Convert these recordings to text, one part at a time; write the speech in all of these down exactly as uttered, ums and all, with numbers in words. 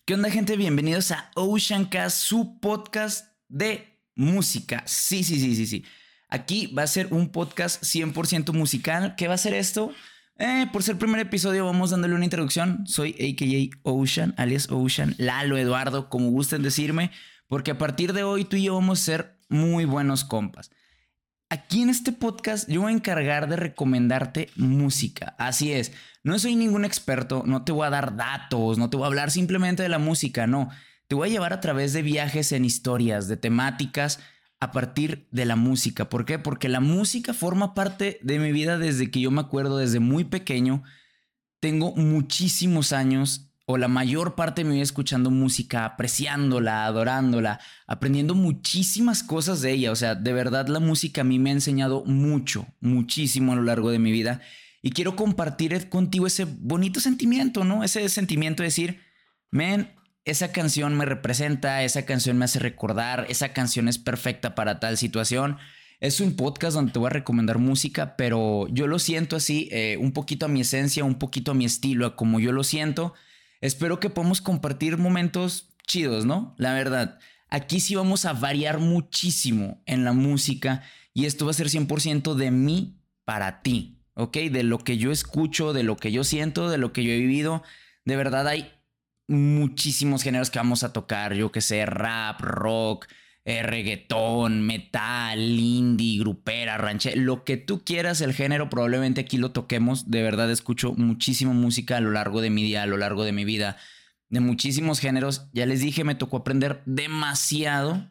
¿Qué onda, gente? Bienvenidos a Oceancast, su podcast de música. Sí, sí, sí, sí, sí. Aquí va a ser un podcast cien por ciento musical. ¿Qué va a ser esto? Eh, por ser el primer episodio, vamos dándole una introducción. Soy a k a. Ocean, alias Ocean, Lalo, Eduardo, como gusten decirme, porque a partir de hoy tú y yo vamos a ser muy buenos compas. Aquí en este podcast yo voy a encargar de recomendarte música. Así es, no soy ningún experto, no te voy a dar datos, no te voy a hablar simplemente de la música, no. Te voy a llevar a través de viajes en historias, de temáticas a partir de la música. ¿Por qué? Porque la música forma parte de mi vida desde que yo me acuerdo, desde muy pequeño. Tengo muchísimos años o la mayor parte de mi vida escuchando música, apreciándola, adorándola, aprendiendo muchísimas cosas de ella. O sea, de verdad la música a mí me ha enseñado mucho, muchísimo a lo largo de mi vida. Y quiero compartir contigo ese bonito sentimiento, ¿no? Ese sentimiento de decir, man, esa canción me representa, esa canción me hace recordar, esa canción es perfecta para tal situación. Es un podcast donde te voy a recomendar música, pero yo lo siento así, eh, un poquito a mi esencia, un poquito a mi estilo, a como yo lo siento. Espero que podamos compartir momentos chidos, ¿no? La verdad, aquí sí vamos a variar muchísimo en la música y esto va a ser cien por ciento de mí para ti, ¿ok? De lo que yo escucho, de lo que yo siento, de lo que yo he vivido. De verdad hay muchísimos géneros que vamos a tocar, yo que sé, rap, rock, eh, reggaetón, metal, indie, grupera, ranchera, lo que tú quieras, el género probablemente aquí lo toquemos. De verdad escucho muchísima música a lo largo de mi día, a lo largo de mi vida, de muchísimos géneros. Ya les dije, me tocó aprender demasiado,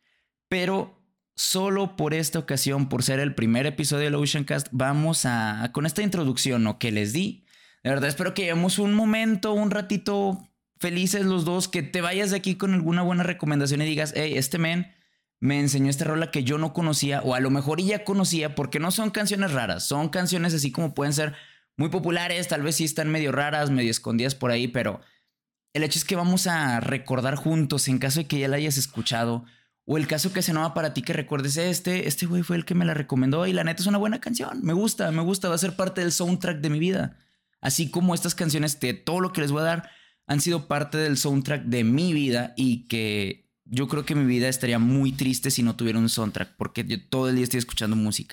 pero solo por esta ocasión, por ser el primer episodio del Oceancast, vamos a, con esta introducción, ¿no?, que les di. De verdad espero que llevemos un momento, un ratito felices los dos, que te vayas de aquí con alguna buena recomendación y digas, hey, este men me enseñó esta rola que yo no conocía, o a lo mejor ya conocía, porque no son canciones raras, son canciones así como pueden ser muy populares, tal vez sí están medio raras, medio escondidas por ahí, pero el hecho es que vamos a recordar juntos en caso de que ya la hayas escuchado, o el caso que se no va para ti que recuerdes, este, este güey fue el que me la recomendó y la neta es una buena canción, me gusta, me gusta, va a ser parte del soundtrack de mi vida, así como estas canciones de todo lo que les voy a dar han sido parte del soundtrack de mi vida y que yo creo que mi vida estaría muy triste si no tuviera un soundtrack, porque yo todo el día estoy escuchando música.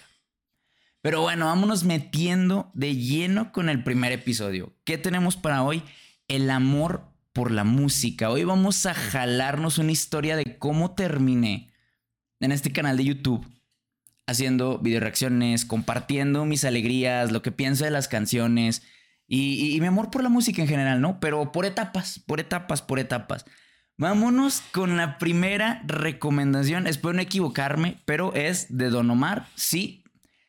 Pero bueno, vámonos metiendo de lleno con el primer episodio. ¿Qué tenemos para hoy? El amor por la música. Hoy vamos a jalarnos una historia de cómo terminé en este canal de YouTube haciendo video reacciones, compartiendo mis alegrías, lo que pienso de las canciones. Y, y, y mi amor por la música en general, ¿no? Pero por etapas, por etapas, por etapas. Vámonos con la primera recomendación. Espero no equivocarme, pero es de Don Omar. Sí,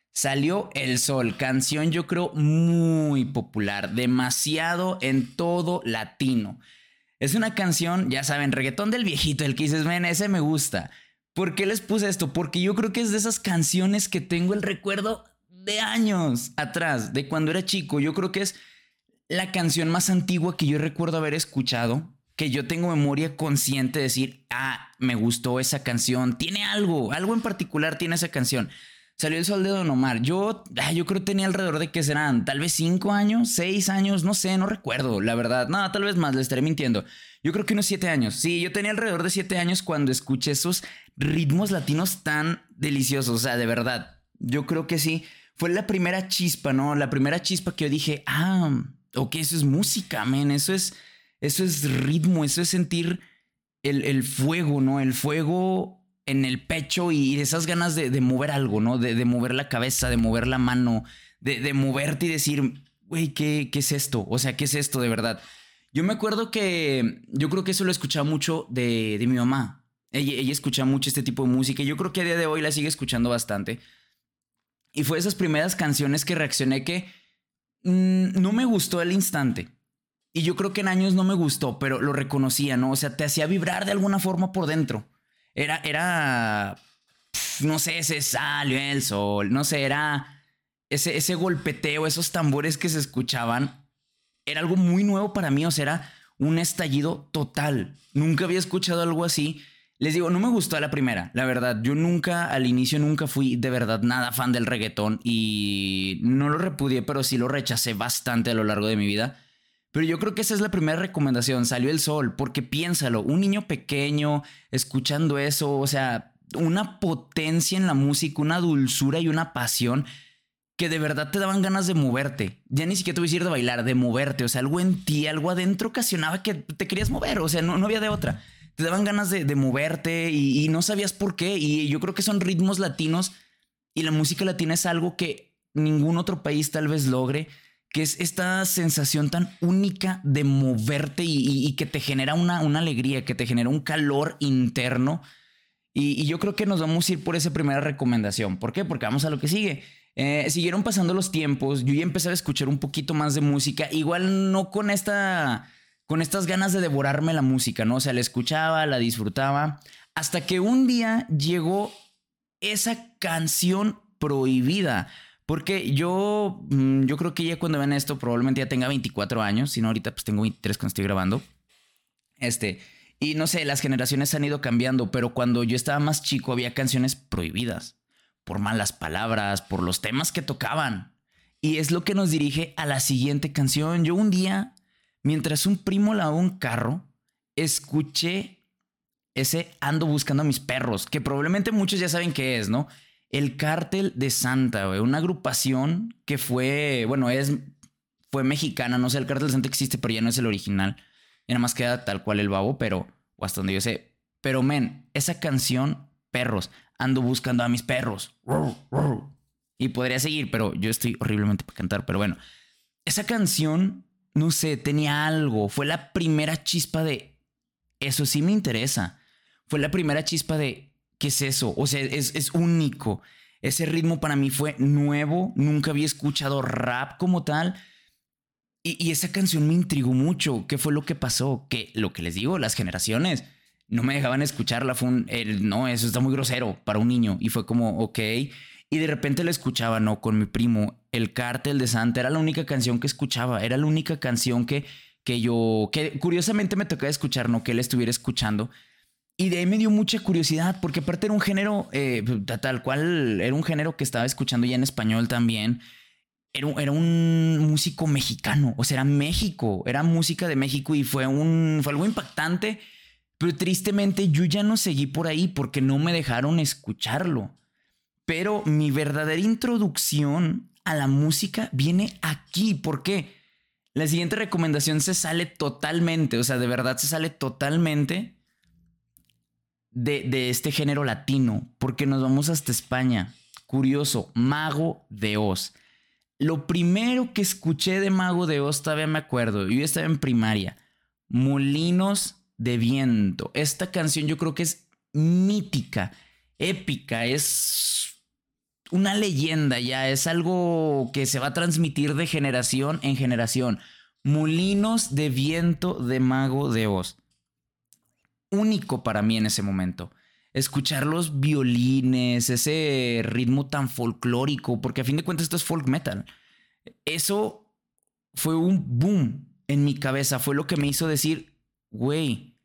Salió el Sol. Canción yo creo muy popular. Demasiado en todo latino. Es una canción, ya saben, reggaetón del viejito. El que dices, ven, ese me gusta. ¿Por qué les puse esto? Porque yo creo que es de esas canciones que tengo el recuerdo de años atrás, de cuando era chico. Yo creo que es la canción más antigua que yo recuerdo haber escuchado, que yo tengo memoria consciente de decir, ah, me gustó esa canción, tiene algo, algo en particular tiene esa canción. Salió el Sol de Don Omar. Yo, ah, yo creo que tenía alrededor de que serán tal vez cinco años, seis años, no sé, no recuerdo, la verdad. No, tal vez más, le estaré mintiendo. Yo creo que unos siete años. Sí, yo tenía alrededor de siete años cuando escuché esos ritmos latinos tan deliciosos. O sea, de verdad, yo creo que sí. Fue la primera chispa, ¿no? La primera chispa que yo dije, ah, ok, eso es música, man. Eso es, eso es ritmo, eso es sentir el, el fuego, ¿no? El fuego en el pecho y esas ganas de, de mover algo, ¿no? De, de mover la cabeza, de mover la mano, de, de moverte y decir, güey, ¿qué, ¿qué es esto? O sea, ¿qué es esto de verdad? Yo me acuerdo que yo creo que eso lo escuchaba mucho de, de mi mamá. Ella, ella escuchaba mucho este tipo de música y yo creo que a día de hoy la sigue escuchando bastante. Y fue esas primeras canciones que reaccioné que mmm, no me gustó al instante. Y yo creo que en años no me gustó, pero lo reconocía, ¿no? O sea, te hacía vibrar de alguna forma por dentro. Era, era, pf, no sé, ese salió el sol, no sé, era ese, ese golpeteo, esos tambores que se escuchaban. Era algo muy nuevo para mí, o sea, era un estallido total. Nunca había escuchado algo así. Les digo, no me gustó a la primera, la verdad. Yo nunca, al inicio nunca fui de verdad nada fan del reggaetón y no lo repudié, pero sí lo rechacé bastante a lo largo de mi vida. Pero yo creo que esa es la primera recomendación, Salió el Sol, porque piénsalo, un niño pequeño escuchando eso, o sea, una potencia en la música, una dulzura y una pasión que de verdad te daban ganas de moverte. Ya ni siquiera te voy a decir de bailar, de moverte. O sea, algo en ti, algo adentro ocasionaba que te querías mover. O sea, no, no había de otra. Te daban ganas de, de moverte y, y no sabías por qué. Y yo creo que son ritmos latinos y la música latina es algo que ningún otro país tal vez logre, que es esta sensación tan única de moverte y, y, y que te genera una, una alegría, que te genera un calor interno. Y, y yo creo que nos vamos a ir por esa primera recomendación. ¿Por qué? Porque vamos a lo que sigue. Eh, siguieron pasando los tiempos, yo ya empecé a escuchar un poquito más de música, igual no con esta, con estas ganas de devorarme la música, ¿no? O sea, la escuchaba, la disfrutaba, hasta que un día llegó esa canción prohibida, porque yo, yo creo que ya cuando ven esto probablemente ya tenga veinticuatro años, si no ahorita pues tengo veintitrés cuando estoy grabando, este, y no sé, las generaciones han ido cambiando, pero cuando yo estaba más chico había canciones prohibidas. Por malas palabras, por los temas que tocaban. Y es lo que nos dirige a la siguiente canción. Yo un día, mientras un primo lavaba un carro, escuché ese Ando buscando a mis perros, que probablemente muchos ya saben qué es, ¿no? El Cártel de Santa, güey, una agrupación que fue, bueno, es, fue mexicana, no sé, el Cártel de Santa existe, pero ya no es el original. Y nada más queda tal cual el babo, pero, o hasta donde yo sé. Pero, men, esa canción, perros, ando buscando a mis perros. Y podría seguir, pero yo estoy horriblemente para cantar. Pero bueno, esa canción, no sé, tenía algo. Fue la primera chispa de eso sí me interesa. Fue la primera chispa de ¿qué es eso? O sea, es, es único. Ese ritmo para mí fue nuevo. Nunca había escuchado rap como tal. Y, y esa canción me intrigó mucho. ¿Qué fue lo que pasó? Que lo que les digo, las generaciones no me dejaban escucharla. Fue un, el, no, eso está muy grosero para un niño. Y fue como, ok. Y de repente la escuchaba, ¿no? Con mi primo. El Cártel de Santa era la única canción que escuchaba. Era la única canción que, que yo, que curiosamente me tocaba escuchar, ¿no? Que él estuviera escuchando. Y de ahí me dio mucha curiosidad, porque aparte era un género, eh, tal cual, era un género que estaba escuchando ya en español también. Era, era un músico mexicano, o sea, era México, era música de México y fue, un, fue algo impactante. Pero tristemente yo ya no seguí por ahí porque no me dejaron escucharlo. Pero mi verdadera introducción a la música viene aquí. ¿Por qué? La siguiente recomendación se sale totalmente, o sea, de verdad se sale totalmente de, de este género latino, porque nos vamos hasta España. Curioso, Mago de Oz. Lo primero que escuché de Mago de Oz, todavía me acuerdo, yo estaba en primaria, Molinos de Viento. Esta canción yo creo que es mítica, épica, es una leyenda ya, es algo que se va a transmitir de generación en generación. Molinos de Viento de Mago de Oz. Único para mí en ese momento. Escuchar los violines, ese ritmo tan folclórico, porque a fin de cuentas esto es folk metal. Eso fue un boom en mi cabeza, fue lo que me hizo decir, güey,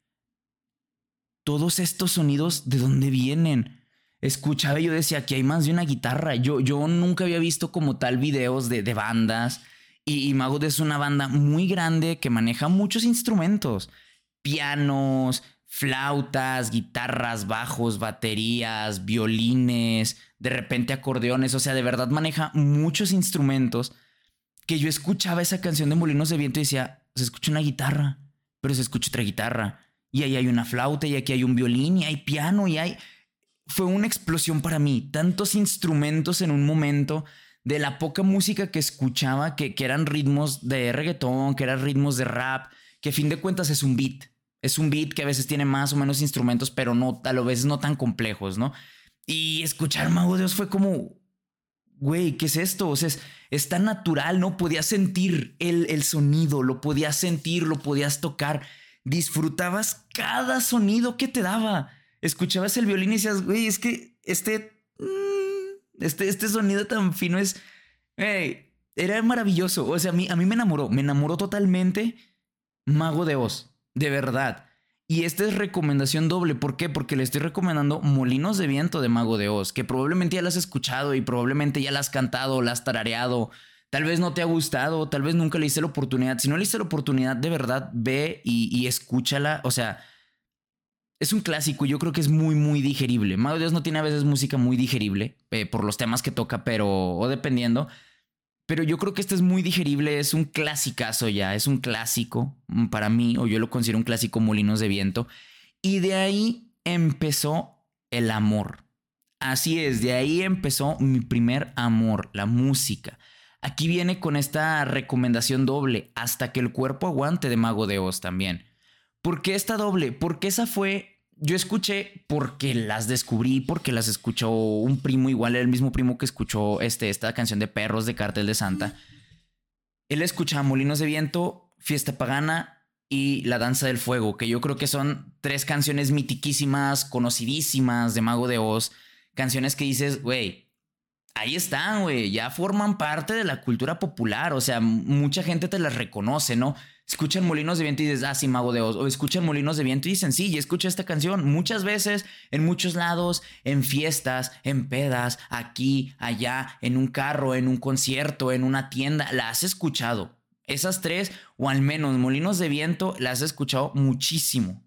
todos estos sonidos, ¿de dónde vienen? Escuchaba y yo decía, aquí hay más de una guitarra. Yo, yo nunca había visto como tal videos de, de bandas. Y, y Mago de Oz es una banda muy grande que maneja muchos instrumentos. Pianos, flautas, guitarras, bajos, baterías, violines, de repente acordeones. O sea, de verdad maneja muchos instrumentos que yo escuchaba esa canción de Molinos de Viento y decía, se escucha una guitarra, pero se escucha otra guitarra. Y ahí hay una flauta y aquí hay un violín y hay piano y hay... Fue una explosión para mí. Tantos instrumentos en un momento, de la poca música que escuchaba, que, que eran ritmos de reggaetón, que eran ritmos de rap, que a fin de cuentas es un beat. Es un beat que a veces tiene más o menos instrumentos, pero no, a lo veces no tan complejos, ¿no? Y escuchar Mago de Oz fue como, güey, ¿qué es esto? O sea, es, es tan natural, ¿no? Podías sentir el, el sonido, lo podías sentir, lo podías tocar. Disfrutabas cada sonido que te daba. Escuchabas el violín y decías, güey, es que este, este, este sonido tan fino es, hey, era maravilloso. O sea, a mí, a mí me enamoró, me enamoró totalmente Mago de Oz, de verdad. Y esta es recomendación doble. ¿Por qué? Porque le estoy recomendando Molinos de Viento de Mago de Oz, que probablemente ya la has escuchado y probablemente ya la has cantado, la has tarareado. Tal vez no te ha gustado, tal vez nunca le diste la oportunidad. Si no le diste la oportunidad, de verdad, ve y, y escúchala. O sea, es un clásico, yo creo que es muy, muy digerible. Mago de Dios no tiene a veces música muy digerible eh, por los temas que toca, pero, o dependiendo. Pero yo creo que este es muy digerible, es un clasicazo ya, es un clásico para mí, o yo lo considero un clásico Molinos de Viento. Y de ahí empezó el amor. Así es, de ahí empezó mi primer amor, la música. Aquí viene con esta recomendación doble, Hasta que el cuerpo aguante de Mago de Oz también. ¿Por qué esta doble? Porque esa fue, yo escuché porque las descubrí, porque las escuchó un primo, igual el mismo primo que escuchó este, esta canción de Perros de Cartel de Santa. Él escuchaba Molinos de Viento, Fiesta Pagana y La Danza del Fuego, que yo creo que son tres canciones mitiquísimas, conocidísimas de Mago de Oz. Canciones que dices, güey, ahí están, güey, ya forman parte de la cultura popular, o sea, mucha gente te las reconoce, ¿no? Escuchan Molinos de Viento y dices, ah, sí, Mago de Oz, o escuchan Molinos de Viento y dicen, sí, ya escuché esta canción muchas veces, en muchos lados, en fiestas, en pedas, aquí, allá, en un carro, en un concierto, en una tienda, la has escuchado. Esas tres, o al menos Molinos de Viento, las has escuchado muchísimo.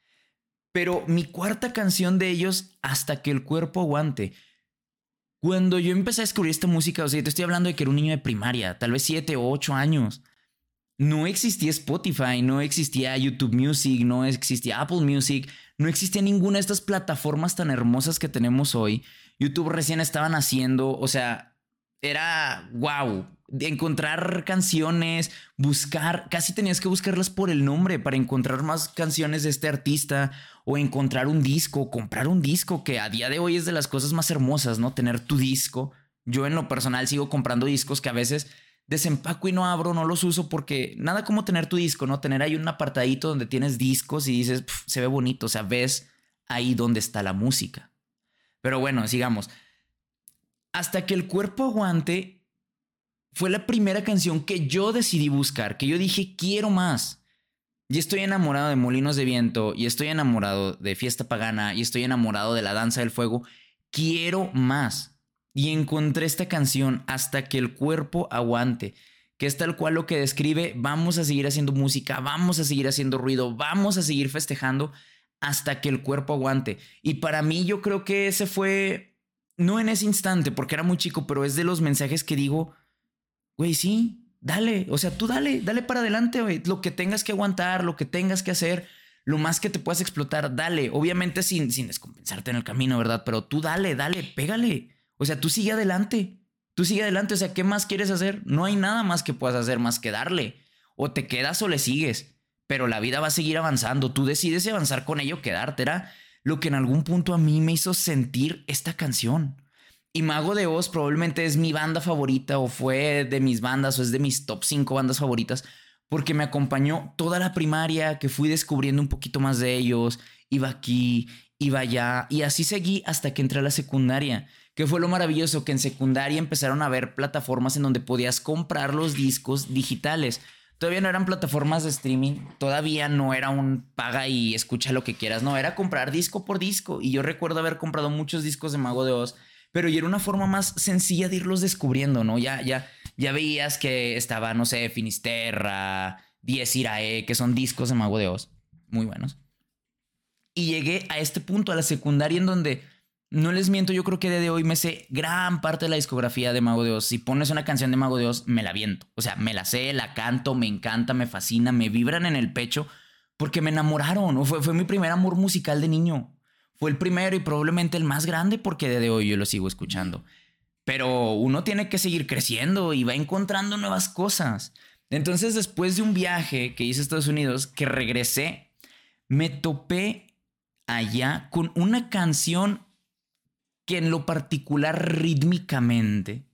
Pero mi cuarta canción de ellos, Hasta que el cuerpo aguante. Cuando yo empecé a descubrir esta música, o sea, te estoy hablando de que era un niño de primaria, tal vez siete o ocho años. No existía Spotify, no existía YouTube Music, no existía Apple Music, no existía ninguna de estas plataformas tan hermosas que tenemos hoy. YouTube recién estaban haciendo, o sea, era wow. De encontrar canciones, buscar, casi tenías que buscarlas por el nombre para encontrar más canciones de este artista o encontrar un disco, comprar un disco, que a día de hoy es de las cosas más hermosas, ¿no? Tener tu disco. Yo en lo personal sigo comprando discos que a veces desempaco y no abro, no los uso porque nada como tener tu disco, ¿no? Tener ahí un apartadito donde tienes discos y dices, se ve bonito, o sea, ves ahí donde está la música. Pero bueno, sigamos. Hasta que el cuerpo aguante fue la primera canción que yo decidí buscar, que yo dije, quiero más. Y estoy enamorado de Molinos de Viento, y estoy enamorado de Fiesta Pagana, y estoy enamorado de La Danza del Fuego. Quiero más. Y encontré esta canción, Hasta que el cuerpo aguante, que es tal cual lo que describe, vamos a seguir haciendo música, vamos a seguir haciendo ruido, vamos a seguir festejando hasta que el cuerpo aguante. Y para mí yo creo que ese fue, no en ese instante, porque era muy chico, pero es de los mensajes que digo, güey, sí, dale, o sea, tú dale, dale para adelante, güey, lo que tengas que aguantar, lo que tengas que hacer, lo más que te puedas explotar, dale, obviamente sin, sin descompensarte en el camino, ¿verdad? Pero tú dale, dale, pégale, o sea, tú sigue adelante, tú sigue adelante, o sea, ¿qué más quieres hacer? No hay nada más que puedas hacer más que darle, o te quedas o le sigues, pero la vida va a seguir avanzando, tú decides si avanzar con ello o quedarte, era lo que en algún punto a mí me hizo sentir esta canción. Y Mago de Oz probablemente es mi banda favorita o fue de mis bandas o es de mis top cinco bandas favoritas porque me acompañó toda la primaria, que fui descubriendo un poquito más de ellos, iba aquí, iba allá y así seguí hasta que entré a la secundaria, que fue lo maravilloso, que en secundaria empezaron a haber plataformas en donde podías comprar los discos digitales. Todavía no eran plataformas de streaming, todavía no era un paga y escucha lo que quieras, no, era comprar disco por disco. Y yo recuerdo haber comprado muchos discos de Mago de Oz, pero ya era una forma más sencilla de irlos descubriendo, ¿no? Ya, ya, ya veías que estaba, no sé, Finisterra, Diez Irae, que son discos de Mago de Oz, muy buenos. Y llegué a este punto, a la secundaria, en donde, no les miento, yo creo que de hoy me sé gran parte de la discografía de Mago de Oz. Si pones una canción de Mago de Oz, me la viento. O sea, me la sé, la canto, me encanta, me fascina, me vibran en el pecho, porque me enamoraron. Fue, fue mi primer amor musical de niño. Fue el primero y probablemente el más grande porque desde hoy yo lo sigo escuchando. Pero uno tiene que seguir creciendo y va encontrando nuevas cosas. Entonces, después de un viaje que hice a Estados Unidos, que regresé, me topé allá con una canción que en lo particular rítmicamente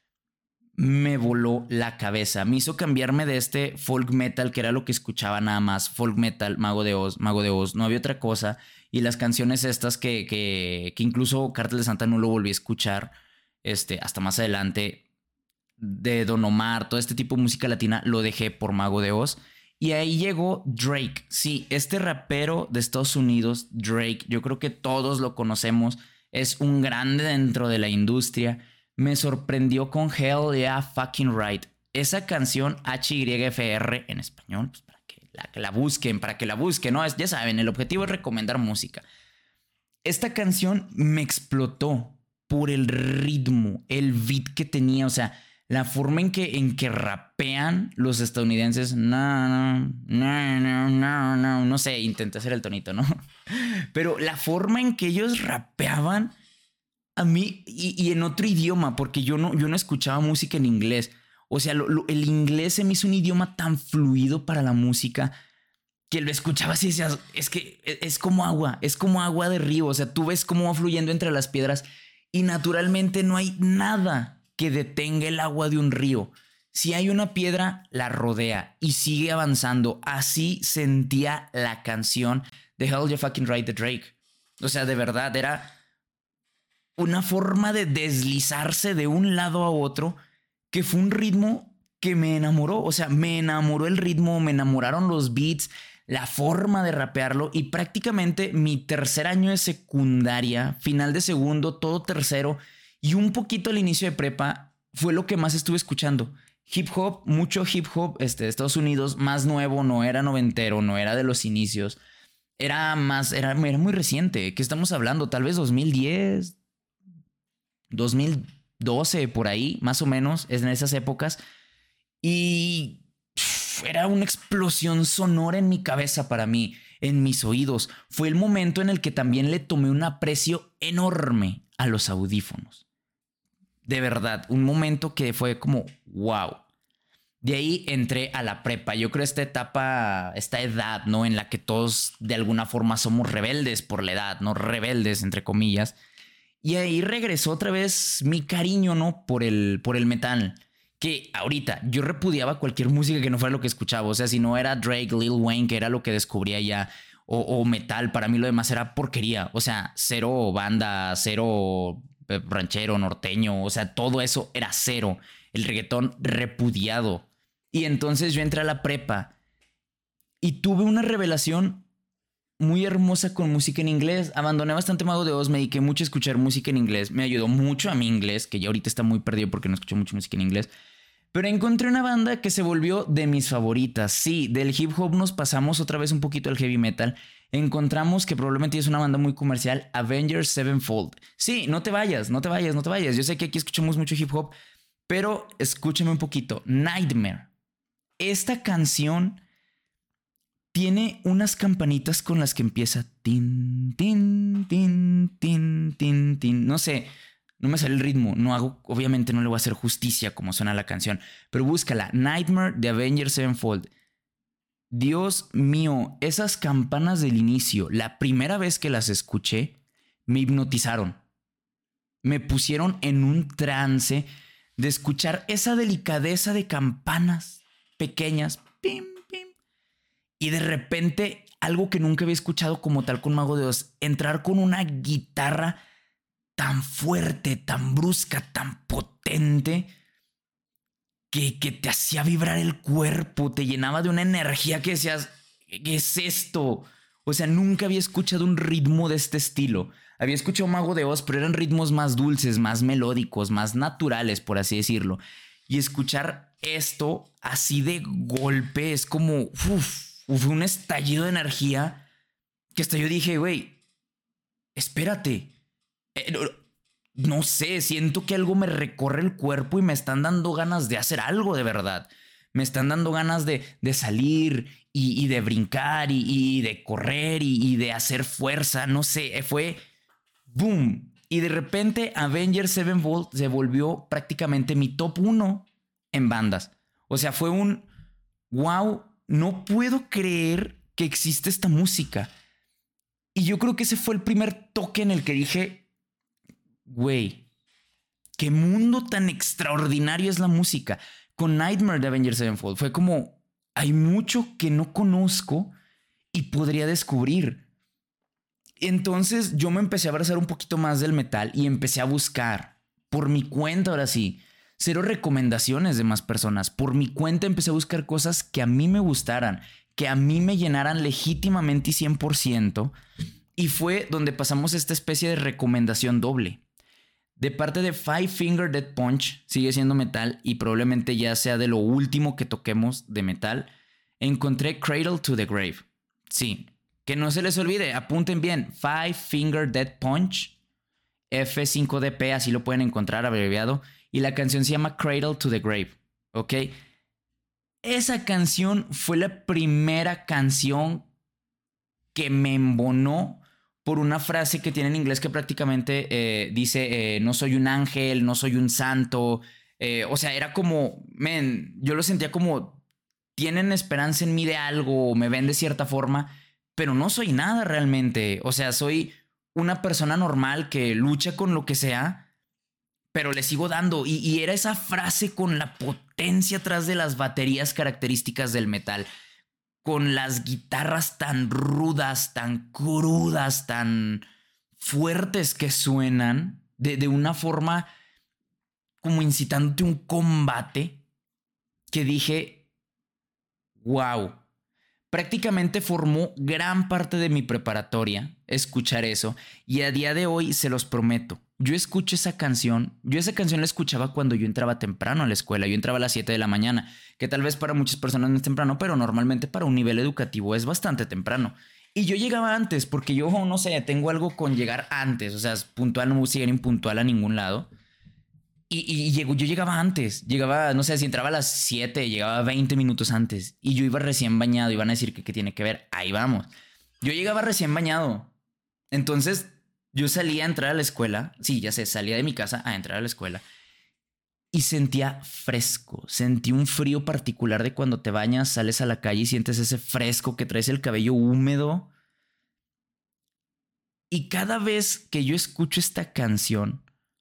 me voló la cabeza. Me hizo cambiarme de este folk metal, que era lo que escuchaba nada más. Folk metal, Mago de Oz, Mago de Oz. No había otra cosa. Y las canciones estas que, que, que incluso Cartel de Santa no lo volví a escuchar este, hasta más adelante. De Don Omar, todo este tipo de música latina lo dejé por Mago de Oz. Y ahí llegó Drake. Sí, este rapero de Estados Unidos, Drake. Yo creo que todos lo conocemos. Es un grande dentro de la industria. me sorprendió con Hell Yeah Fucking Right. Esa canción H Y F R en español, pues para que la, que la busquen, para que la busquen, ¿no? Es, ya saben, el objetivo es recomendar música. Esta canción me explotó por el ritmo, el beat que tenía, o sea, la forma en que, en que rapean los estadounidenses. No, no, no, no, no, no, no sé, intenté hacer el tonito, ¿no? Pero la forma en que ellos rapeaban a mí, y, y en otro idioma, porque yo no, yo no escuchaba música en inglés. O sea, lo, lo, el inglés se me hizo un idioma tan fluido para la música que lo escuchabas y decías, es que es, es como agua, es como agua de río. O sea, tú ves cómo va fluyendo entre las piedras y naturalmente no hay nada que detenga el agua de un río. Si hay una piedra, la rodea y sigue avanzando. Así sentía la canción de Hell Yeah Fucking Right de Drake. O sea, de verdad, era una forma de deslizarse de un lado a otro, que fue un ritmo que me enamoró. O sea, me enamoró el ritmo, me enamoraron los beats, la forma de rapearlo. Y prácticamente mi tercer año de secundaria, final de segundo, todo tercero y un poquito al inicio de prepa fue lo que más estuve escuchando. Hip hop, mucho hip hop este, de Estados Unidos, más nuevo, no era noventero, no era de los inicios. Era más, era, era muy reciente. ¿Qué estamos hablando? Tal vez dos mil diez, dos mil doce, por ahí, más o menos, es en esas épocas. Y pff, era una explosión sonora en mi cabeza para mí, en mis oídos. Fue el momento en el que también le tomé un aprecio enorme a los audífonos. De verdad, un momento que fue como wow. De ahí entré a la prepa. Yo creo esta etapa, esta edad, ¿no? En la que todos de alguna forma somos rebeldes por la edad, ¿no? Rebeldes, entre comillas. Y ahí regresó otra vez mi cariño, ¿no? Por el, por el metal. Que ahorita yo repudiaba cualquier música que no fuera lo que escuchaba. O sea, si no era Drake, Lil Wayne, que era lo que descubría ya, o, o metal, para mí lo demás era porquería. O sea, cero banda, cero ranchero, norteño. O sea, todo eso era cero. El reggaetón repudiado. Y entonces yo entré a la prepa y tuve una revelación muy hermosa con música en inglés. Abandoné bastante Mago de Oz, me dediqué mucho a escuchar música en inglés. Me ayudó mucho a mi inglés, que ya ahorita está muy perdido porque no escucho mucho música en inglés. Pero encontré una banda que se volvió de mis favoritas. Sí, del hip hop nos pasamos otra vez un poquito al heavy metal. Encontramos que probablemente es una banda muy comercial, Avengers Sevenfold. Sí, no te vayas, no te vayas, no te vayas. Yo sé que aquí escuchamos mucho hip hop, pero escúchame un poquito. Nightmare. Esta canción tiene unas campanitas con las que empieza tin, tin, tin, tin, tin, tin. No sé, no me sale el ritmo. No hago, obviamente no le voy a hacer justicia como suena la canción, pero búscala. Nightmare de Avengers Sevenfold. Dios mío, esas campanas del inicio, la primera vez que las escuché, me hipnotizaron. Me pusieron en un trance de escuchar esa delicadeza de campanas pequeñas. Pim, pim. Y de repente, algo que nunca había escuchado como tal con Mago de Oz, entrar con una guitarra tan fuerte, tan brusca, tan potente, que, que te hacía vibrar el cuerpo, te llenaba de una energía que decías, ¿qué es esto? O sea, nunca había escuchado un ritmo de este estilo. Había escuchado Mago de Oz, pero eran ritmos más dulces, más melódicos, más naturales, por así decirlo. Y escuchar esto así de golpe es como uf, uf, un estallido de energía que hasta yo dije, güey, espérate. Eh, no, no sé, siento que algo me recorre el cuerpo y me están dando ganas de hacer algo de verdad. Me están dando ganas de, de salir y, y de brincar y, y de correr y, y de hacer fuerza. No sé, fue boom. Y de repente Avengers Sevenfold se volvió prácticamente mi top uno en bandas. O sea, fue un wow, no puedo creer que existe esta música. Y yo creo que ese fue el primer toque en el que dije, güey, qué mundo tan extraordinario es la música. Con Nightmare de Avengers Sevenfold fue como, hay mucho que no conozco y podría descubrir. Entonces yo me empecé a abrazar un poquito más del metal y empecé a buscar por mi cuenta, ahora sí, cero recomendaciones de más personas. Por mi cuenta empecé a buscar cosas que a mí me gustaran, que a mí me llenaran legítimamente y cien por ciento. Y fue donde pasamos esta especie de recomendación doble. De parte de Five Finger Death Punch, sigue siendo metal y probablemente ya sea de lo último que toquemos de metal, encontré Cradle to the Grave. Sí, que no se les olvide, apunten bien, Five Finger Death Punch, F cinco D P, así lo pueden encontrar abreviado, y la canción se llama Cradle to the Grave, ¿ok? Esa canción fue la primera canción que me embonó por una frase que tiene en inglés que prácticamente eh, dice, eh, no soy un ángel, no soy un santo. Eh, o sea, era como, men, yo lo sentía como, tienen esperanza en mí de algo, me ven de cierta forma, pero no soy nada realmente. O sea, soy una persona normal que lucha con lo que sea, pero le sigo dando. Y, y era esa frase con la potencia atrás de las baterías características del metal, con las guitarras tan rudas, tan crudas, tan fuertes que suenan, de, de una forma como incitándote un combate, que dije, wow. Prácticamente formó gran parte de mi preparatoria escuchar eso, y a día de hoy se los prometo, yo escucho esa canción, yo esa canción la escuchaba cuando yo entraba temprano a la escuela, yo entraba a las siete de la mañana, que tal vez para muchas personas no es temprano, pero normalmente para un nivel educativo es bastante temprano. Y yo llegaba antes, porque yo, no sé, tengo algo con llegar antes, o sea, puntual, no me gusta llegar impuntual a ningún lado. Y, y llegó, yo llegaba antes, llegaba, no sé, si entraba a las siete, llegaba veinte minutos antes, y yo iba recién bañado, iban a decir que qué tiene que ver, ahí vamos. Yo llegaba recién bañado, entonces yo salía a entrar a la escuela, sí, ya sé, salía de mi casa a entrar a la escuela, y sentía fresco, sentí un frío particular de cuando te bañas, sales a la calle y sientes ese fresco, que traes el cabello húmedo. Y cada vez que yo escucho esta canción,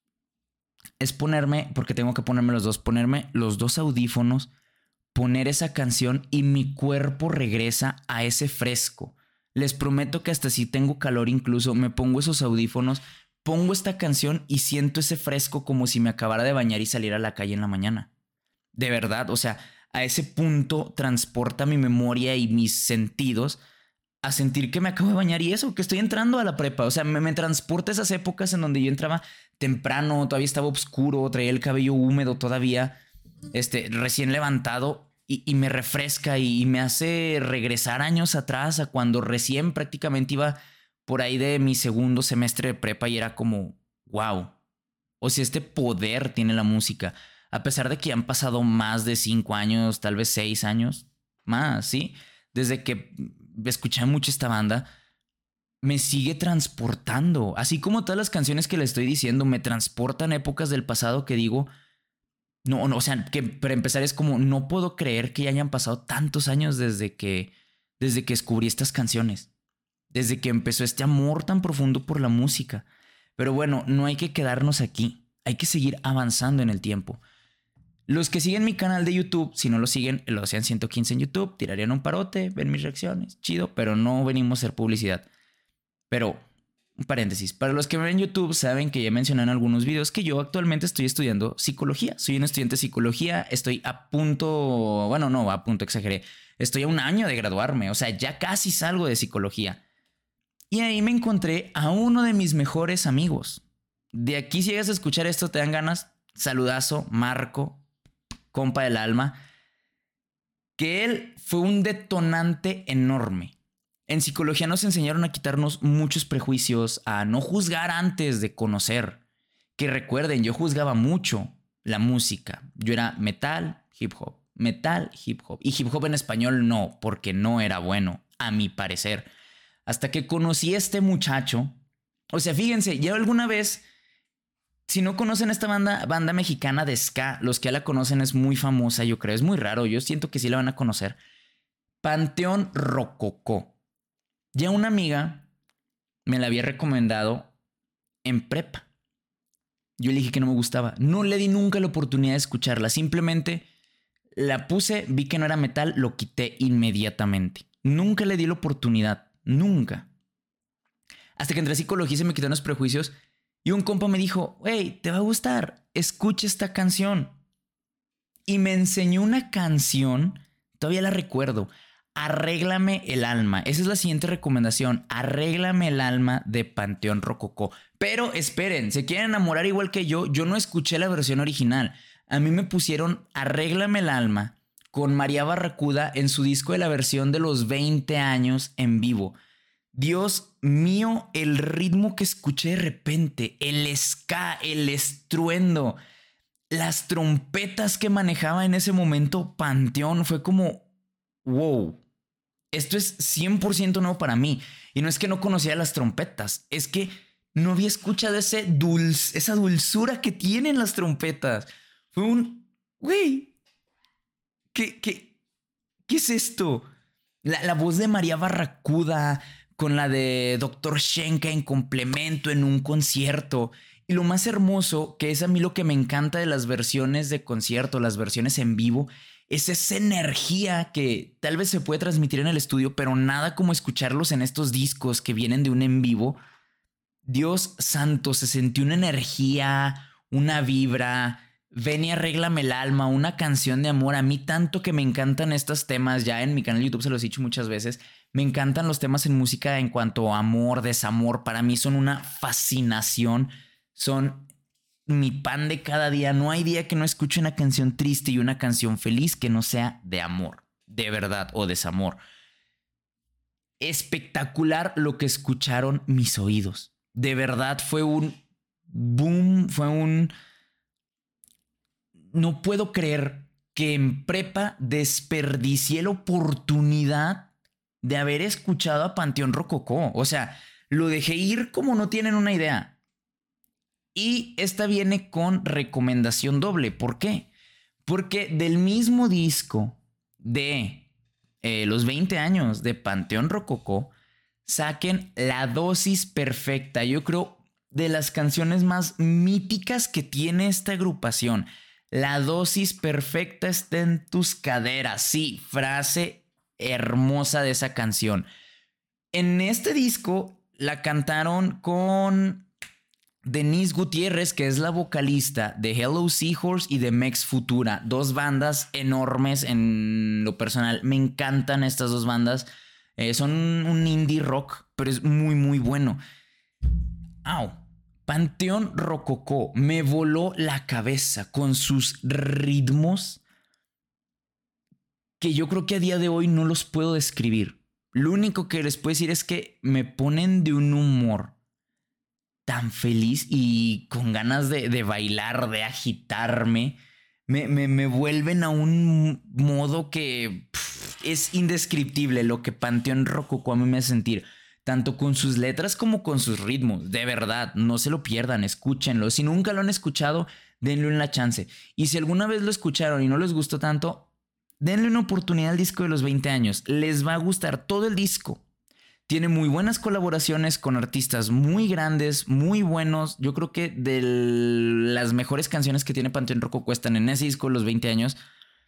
es ponerme, porque tengo que ponerme los dos, ponerme los dos audífonos, poner esa canción y mi cuerpo regresa a ese fresco. Les prometo que hasta si tengo calor incluso, me pongo esos audífonos, pongo esta canción y siento ese fresco como si me acabara de bañar y salir a la calle en la mañana. De verdad, o sea, a ese punto transporta mi memoria y mis sentidos a sentir que me acabo de bañar y eso, que estoy entrando a la prepa. O sea, me, me transporta a esas épocas en donde yo entraba temprano, todavía estaba oscuro, traía el cabello húmedo todavía, este, recién levantado, y, y me refresca y, y me hace regresar años atrás a cuando recién prácticamente iba por ahí de mi segundo semestre de prepa y era como, wow. O sea, este poder tiene la música. A pesar de que han pasado más de cinco años, tal vez seis años, más, ¿sí? Desde que escuché mucho esta banda, me sigue transportando. Así como todas las canciones que le estoy diciendo, me transportan a épocas del pasado que digo, no, no, o sea, que para empezar es como, no puedo creer que ya hayan pasado tantos años desde que, desde que descubrí estas canciones, desde que empezó este amor tan profundo por la música. Pero bueno, no hay que quedarnos aquí, hay que seguir avanzando en el tiempo. Los que siguen mi canal de YouTube, si no lo siguen, el Ocean ciento quince en YouTube, tirarían un parote, ven mis reacciones, chido, pero no venimos a hacer publicidad. Pero, un paréntesis, para los que ven en YouTube saben que ya mencioné en algunos videos que yo actualmente estoy estudiando psicología. Soy un estudiante de psicología, estoy a punto, bueno, no, a punto, exageré. Estoy a un año de graduarme, o sea, ya casi salgo de psicología. Y ahí me encontré a uno de mis mejores amigos. De aquí, si llegas a escuchar esto, te dan ganas, saludazo, Marco, compa del alma, que él fue un detonante enorme. En psicología nos enseñaron a quitarnos muchos prejuicios, a no juzgar antes de conocer. Que recuerden, yo juzgaba mucho la música. Yo era metal, hip hop, metal, hip hop. Y hip hop en español no, porque no era bueno, a mi parecer. Hasta que conocí a este muchacho. O sea, fíjense, ya alguna vez, si no conocen esta banda, banda mexicana de ska, los que ya la conocen es muy famosa, yo creo, es muy raro, yo siento que sí la van a conocer. Panteón Rococó. Ya una amiga me la había recomendado en prepa. Yo le dije que no me gustaba. No le di nunca la oportunidad de escucharla. Simplemente la puse, vi que no era metal, lo quité inmediatamente. Nunca le di la oportunidad. Nunca. Hasta que entré a psicología y se me quitaron los prejuicios. Y un compa me dijo, hey, te va a gustar. Escucha esta canción. Y me enseñó una canción, todavía la recuerdo. Arréglame el alma. Esa es la siguiente recomendación. Arréglame el alma de Panteón Rococó. Pero esperen, ¿se quieren enamorar igual que yo? Yo no escuché la versión original. A mí me pusieron Arréglame el alma con María Barracuda en su disco de la versión de los veinte años en vivo. Dios mío, el ritmo que escuché de repente, el ska, el estruendo, las trompetas que manejaba en ese momento Panteón, fue como, wow, esto es cien por ciento nuevo para mí. Y no es que no conocía las trompetas, es que no había escuchado ese dulce, esa dulzura que tienen las trompetas. Fue un, güey, ¿qué, qué, qué es esto? La, la voz de María Barracuda con la de doctor Shenka en complemento en un concierto. Y lo más hermoso, que es a mí lo que me encanta de las versiones de concierto, las versiones en vivo, es esa energía que tal vez se puede transmitir en el estudio, pero nada como escucharlos en estos discos que vienen de un en vivo. Dios santo, se sintió una energía, una vibra. Ven y arréglame el alma, una canción de amor. A mí tanto que me encantan estos temas, ya en mi canal de YouTube se los he dicho muchas veces, me encantan los temas en música en cuanto a amor, desamor. Para mí son una fascinación, son mi pan de cada día. No hay día que no escuche una canción triste y una canción feliz que no sea de amor, de verdad, o desamor. Espectacular lo que escucharon mis oídos. De verdad fue un boom, fue un... No puedo creer que en prepa desperdicié la oportunidad de haber escuchado a Panteón Rococó. O sea, lo dejé ir como no tienen una idea. Y esta viene con recomendación doble. ¿Por qué? Porque del mismo disco de eh, los veinte años de Panteón Rococó, saquen La Dosis Perfecta. Yo creo de las canciones más míticas que tiene esta agrupación. La dosis perfecta está en tus caderas. Sí, frase hermosa de esa canción. En este disco la cantaron con Denise Gutiérrez, que es la vocalista de Hello Seahorse y de Mex Futura. Dos bandas enormes en lo personal. Me encantan estas dos bandas. Eh, son un indie rock, pero es muy, muy bueno. ¡Au! Panteón Rococó me voló la cabeza con sus ritmos que yo creo que a día de hoy no los puedo describir. Lo único que les puedo decir es que me ponen de un humor tan feliz y con ganas de, de bailar, de agitarme. Me, me, me vuelven a un modo que pff, es indescriptible lo que Panteón Rococó a mí me hace sentir. Tanto con sus letras como con sus ritmos. De verdad, no se lo pierdan, escúchenlo. Si nunca lo han escuchado, denle una chance. Y si alguna vez lo escucharon y no les gustó tanto, denle una oportunidad al disco de los veinte años. Les va a gustar todo el disco. Tiene muy buenas colaboraciones con artistas muy grandes, muy buenos. Yo creo que de las mejores canciones que tiene Panteón Rococó están en ese disco de los veinte años.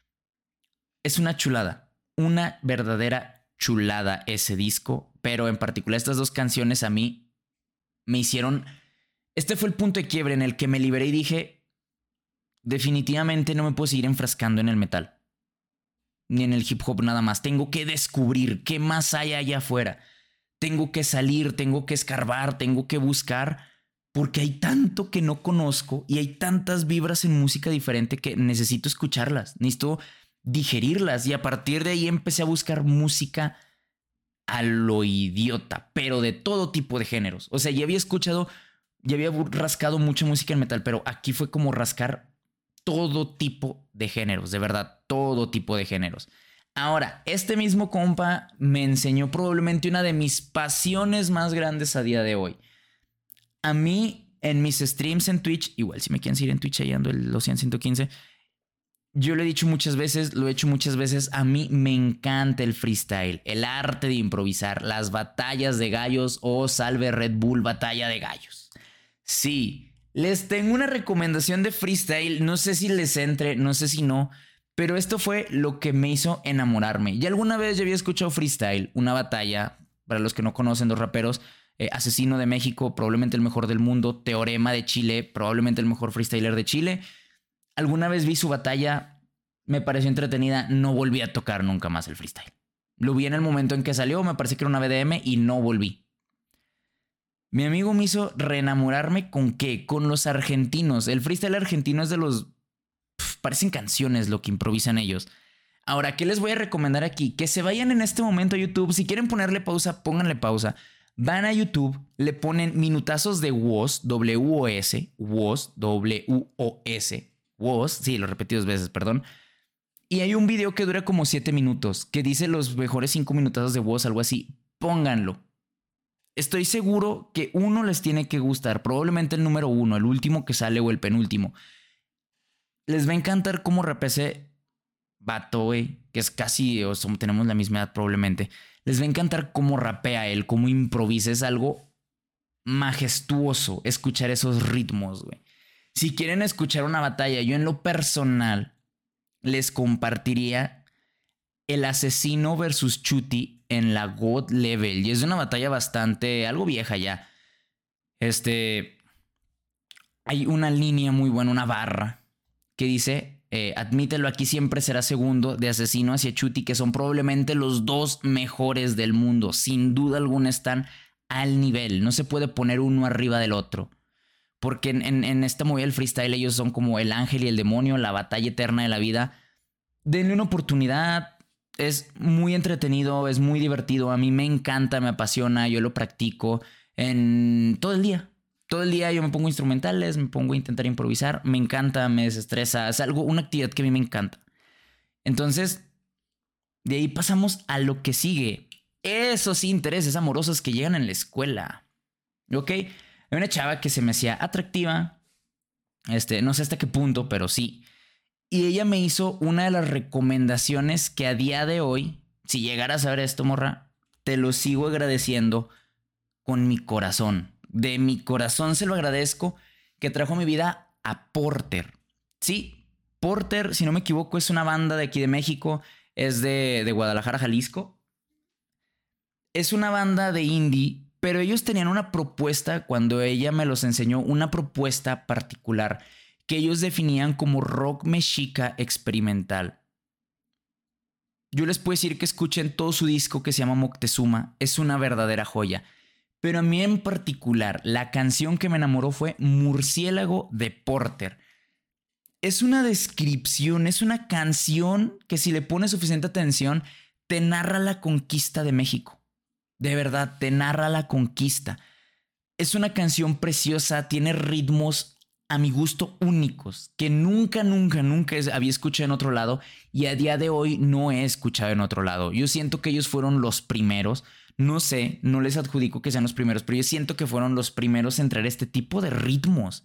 Es una chulada, una verdadera chulada ese disco. Pero en particular estas dos canciones a mí me hicieron... Este fue el punto de quiebre en el que me liberé y dije, definitivamente no me puedo seguir enfrascando en el metal. Ni en el hip hop nada más. Tengo que descubrir qué más hay allá afuera. Tengo que salir, tengo que escarbar, tengo que buscar. Porque hay tanto que no conozco y hay tantas vibras en música diferente que necesito escucharlas. Necesito digerirlas. Y a partir de ahí empecé a buscar música a lo idiota, pero de todo tipo de géneros. O sea, ya había escuchado, ya había rascado mucha música en metal, pero aquí fue como rascar todo tipo de géneros, de verdad, todo tipo de géneros. Ahora, este mismo compa me enseñó probablemente una de mis pasiones más grandes a día de hoy. A mí, en mis streams en Twitch, igual si me quieren seguir en Twitch, ahí ando el Ocean ciento quince, yo lo he dicho muchas veces, lo he hecho muchas veces, a mí me encanta el freestyle, el arte de improvisar, las batallas de gallos o salve Red Bull batalla de gallos. Sí, les tengo una recomendación de freestyle, no sé si les entre, no sé si no, pero esto fue lo que me hizo enamorarme. Ya alguna vez yo había escuchado freestyle, una batalla, para los que no conocen, dos raperos, eh, Asesino de México, probablemente el mejor del mundo, Teorema de Chile, probablemente el mejor freestyler de Chile. Alguna vez vi su batalla, me pareció entretenida, no volví a tocar nunca más el freestyle. Lo vi en el momento en que salió, me parece que era una B D M y no volví. Mi amigo me hizo reenamorarme con qué, con los argentinos. El freestyle argentino es de los... Pff, parecen canciones lo que improvisan ellos. Ahora, ¿qué les voy a recomendar aquí? Que se vayan en este momento a YouTube. Si quieren ponerle pausa, pónganle pausa. Van a YouTube, le ponen minutazos de W O S, W O S, W O S, W O S, W O S, sí, lo repetí dos veces, perdón. Y hay un video que dura como siete minutos, que dice los mejores cinco minutazos de W O S, algo así. Pónganlo. Estoy seguro que uno les tiene que gustar, probablemente el número uno, el último que sale o el penúltimo. Les va a encantar cómo rapea ese vato, güey, que es casi, o somos, tenemos la misma edad probablemente. Les va a encantar cómo rapea él, cómo improvisa. Es algo majestuoso escuchar esos ritmos, güey. Si quieren escuchar una batalla, yo en lo personal les compartiría El Asesino versus Chuti en la God Level. Y es una batalla bastante, algo vieja ya. Este, hay una línea muy buena, una barra, que dice... Eh, admítelo, aquí siempre será segundo, de Asesino hacia Chuti, que son probablemente los dos mejores del mundo. Sin duda alguna están al nivel. No se puede poner uno arriba del otro. Porque en, en, en esta movida del freestyle ellos son como el ángel y el demonio, la batalla eterna de la vida. Denle una oportunidad. Es muy entretenido, es muy divertido. A mí me encanta, me apasiona. Yo lo practico en todo el día. Todo el día yo me pongo instrumentales, me pongo a intentar improvisar. Me encanta, me desestresa. Es algo, una actividad que a mí me encanta. Entonces, de ahí pasamos a lo que sigue. Esos intereses amorosos que llegan en la escuela. ¿Ok? Hay una chava que se me hacía atractiva. Este, no sé hasta qué punto, pero sí. Y ella me hizo una de las recomendaciones que a día de hoy, si llegaras a ver esto, morra, te lo sigo agradeciendo con mi corazón. De mi corazón se lo agradezco, que trajo a mi vida a Porter. Sí, Porter, si no me equivoco, es una banda de aquí de México. Es de, de Guadalajara, Jalisco. Es una banda de indie, pero ellos tenían una propuesta, cuando ella me los enseñó, una propuesta particular que ellos definían como rock mexica experimental. Yo les puedo decir que escuchen todo su disco que se llama Moctezuma. Es una verdadera joya. Pero a mí en particular, la canción que me enamoró fue Murciélago de Porter. Es una descripción, es una canción que si le pones suficiente atención, te narra la conquista de México. De verdad, te narra la conquista. Es una canción preciosa, tiene ritmos a mi gusto únicos, que nunca, nunca, nunca había escuchado en otro lado y a día de hoy no he escuchado en otro lado. Yo siento que ellos fueron los primeros. No sé, no les adjudico que sean los primeros, pero yo siento que fueron los primeros en traer este tipo de ritmos.